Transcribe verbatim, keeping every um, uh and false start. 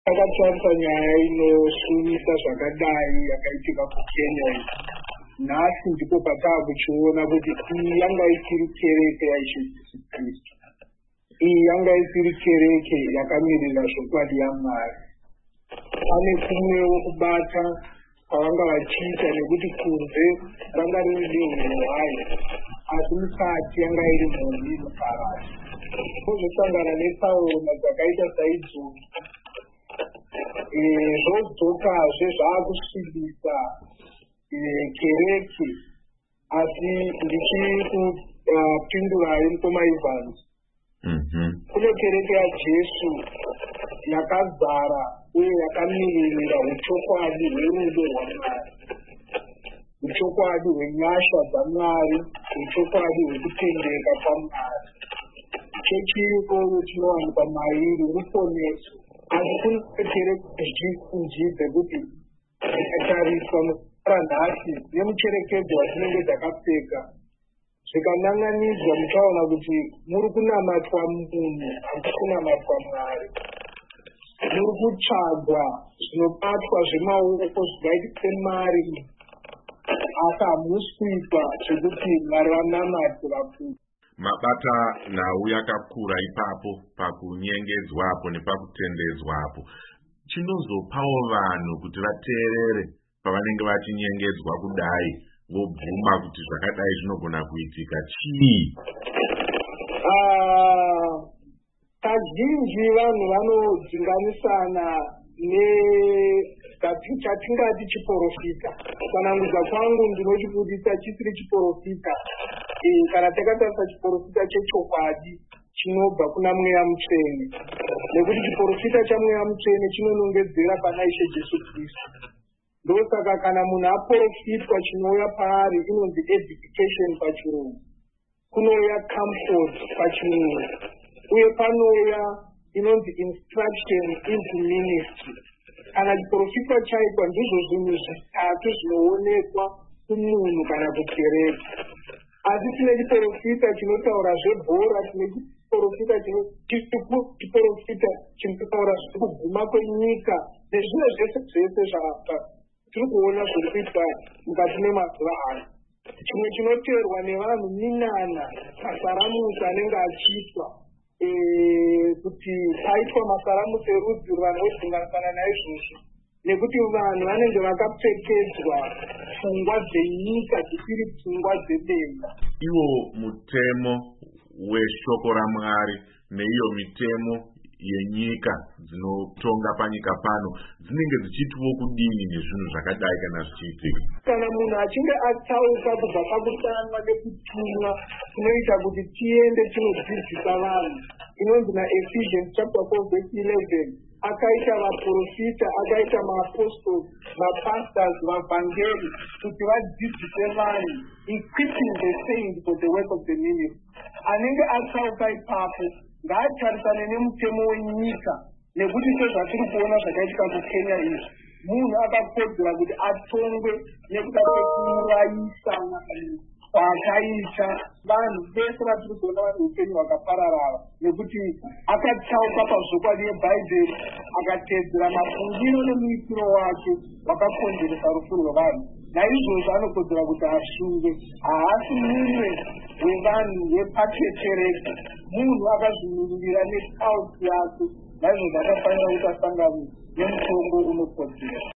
akatarisa nyaya inoshumisa zvakadai yakaitika kuKenya. Nhasi ndipo pataakuchiona kuti iyi yanga isiri kereke yaIshe Kristu. Iyi yanga isiri kereke yakamirira zvokwadi yaMwari. Pane kumwewo kubata kwavanga vachiita nekuti kunze ranga riri nehwai, asi mukati yanga iri mhuri inoparara. Kuzosangana netsaona dzakaita saidzo zvodzokazve zvaakusvibisa kereke, asi ndichiri kupindura mukoma Evans. Kune kereke yaJesu yakazara uye yakamiririra uchokwadi hwerudo rwaMwari, uchokwadi hwenyasha dzaMwari, uchokwadi hwekutendeka paMwari. Chechiriko chinowanikwa mairi ruponeso, asi kune kereke zhinji dzekuti dzikatariswa muparanhasi nemucherekedzo watinenge dzakapfeka zvikanan'anidzwa, muchaona kuti muri kunamatwa munhu, hamuna kunamatwa Mwari. Muri kutsvagwa zvinobatwa zvemaoko zvingaitike mari, asi hamusi kuitwa zvekuti Mwari vanamate vakuru. Mabata nhau yakakura ipapo pakunyengedzwapo nepakutendedzwapo. Chinozopawo vanhu kuti vateerere pavanenge vachinyengedzwa kudai, vobvuma kuti zvakadai zvinogona kuitika chii? Kazhinji vanhu vanodzinganisana nechatingati chiporofita. Kusanangudza kwangu ndinochibudisa chisiri chiporofita, kana takatarisa chiporofita chechokwadi chinobva kuna Mweya Mutsvene, nekuti chiporofita chaMweya Mutsvene chinonongedzera pana Ishe Jesu Kristu. Ndosaka kana munhu aporofitwa chinouya paari inonzi edification pachirungu, kunouya comfort pachirungu, uye panouya inonzi instruction into ministry. Kana chiporofitwa chaitwa ndizvo zvinhu zvitatu zvinoonekwa kumunhu kana kukereke. Asi tine chiporofita chinotaura zvebhora, tine chiporofita chiporofita chinotaura zvekuguma kwenyika nezvimwe zvese zvese zvapa tiri kuona zviri kuitwa mukati memazuva ano. Chimwe chinoteerwa nevanhu minana masaramusi anenge achiitwa, kuti paitwa masaramusi erudzi rwanoidzinganisana naizvozvo, nekuti vanhu vanenge vakapfekedzwa pfungwa dzenyika dzisiri pfungwa dzedenga. Iwo mutemo weshoko raMwari neiyo mitemo yenyika dzinotonga panyika pano dzinenge dzichitiwo kudini nezvinhu zvakadai kana zvichiitika. Kana munhu achinge atsauka kubva pakutanwa nekutumwa kunoita kuti tiende tinodzidzisa vanhu, inonzi naEphesians chapter four verse eleven, akaita vaprofita, akaita maapostoli, mapastors, vavhangeri kuti vadzidzise vanhu, equipping the saints for the work of the ministry. Anenge atsauka ipapo ngaatarisane nemutemo wenyika, nekuti sezvatiri kuona zvakaitika kuKenya izvi, munhu akakodzera kuti atongwe nekuda kwekuurayisa kwakaita vanhu vese vatiri kuona vane upenyu hwakapararara, nekuti akatsauka pazvokwadi yeBhaibheri, akateedzera mafungiro nemuitiro wake wakakonzeresa rufu rwevanhu. Naizvozvo anokodzera kuti asungwe. Haasi mumwe wevanhu wepachechereka, munhu akazvimirira nekauti yake. Naizvozvo akafanira kuti asangane nemutongo unokodzera.